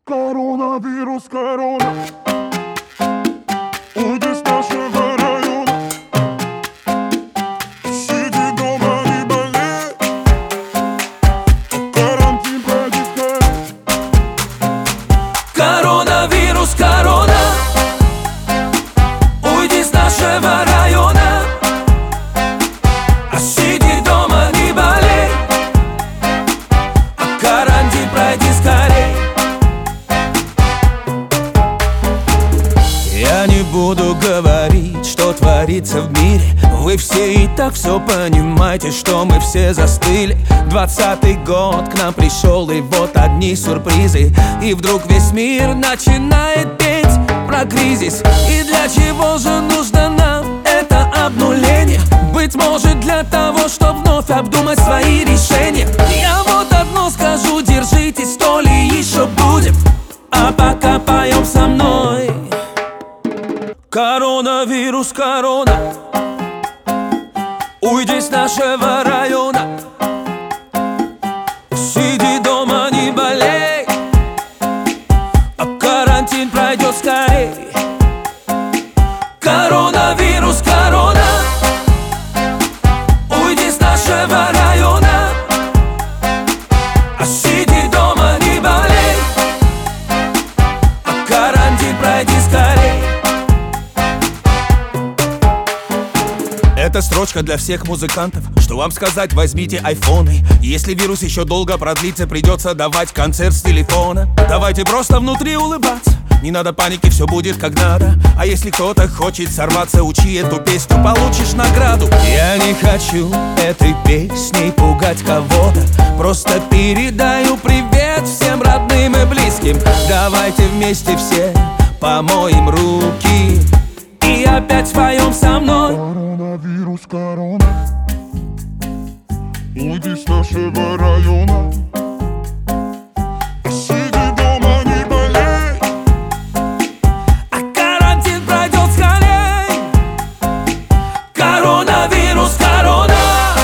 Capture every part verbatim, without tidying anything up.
Коронавирус, корона, уйди с нашего района. Сиди дома, не болей, карантин пройди скорей. Коронавирус, корона, уйди с нашего района. А сиди дома, не болей, а карантин пройди скорей. Я не буду говорить, что творится в мире. Вы все и так все понимаете, что мы все застыли. Двадцатый год к нам пришел, и вот одни сюрпризы. И вдруг весь мир начинает петь про кризис. И для чего же нужно нам это обнуление? Быть может для того, чтобы вновь обдумать свои решения. Я вот одно скажу, держитесь, то ли еще будем. А пока поем со мной. Коронавирус, корона, уйди с нашего района. Сиди дома, не болей, а карантин пройдет скорей. Коронавирус, корона, уйди с нашего района. А сиди дома, не болей, а карантин пройди скорей. Эта строчка для всех музыкантов. Что вам сказать, возьмите айфоны. Если вирус еще долго продлится, придется давать концерт с телефона. Давайте просто внутри улыбаться, не надо паники, все будет как надо. А если кто-то хочет сорваться, учи эту песню, получишь награду. Я не хочу этой песней пугать кого-то, просто передаю привет всем родным и близким. Давайте вместе все помоем руки и опять споем со мной. Коронавирус, корона, уйди с нашего района. Сиди дома, не болей, а карантин пройдет скорей. Коронавирус, корона,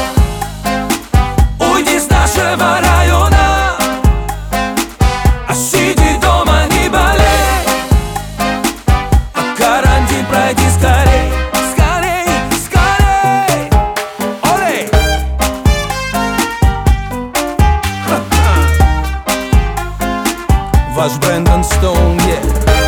уйди с нашего района. А сиди дома, не болей, а карантин пройди скорей. Ваш Брэндон Стоун, yeah.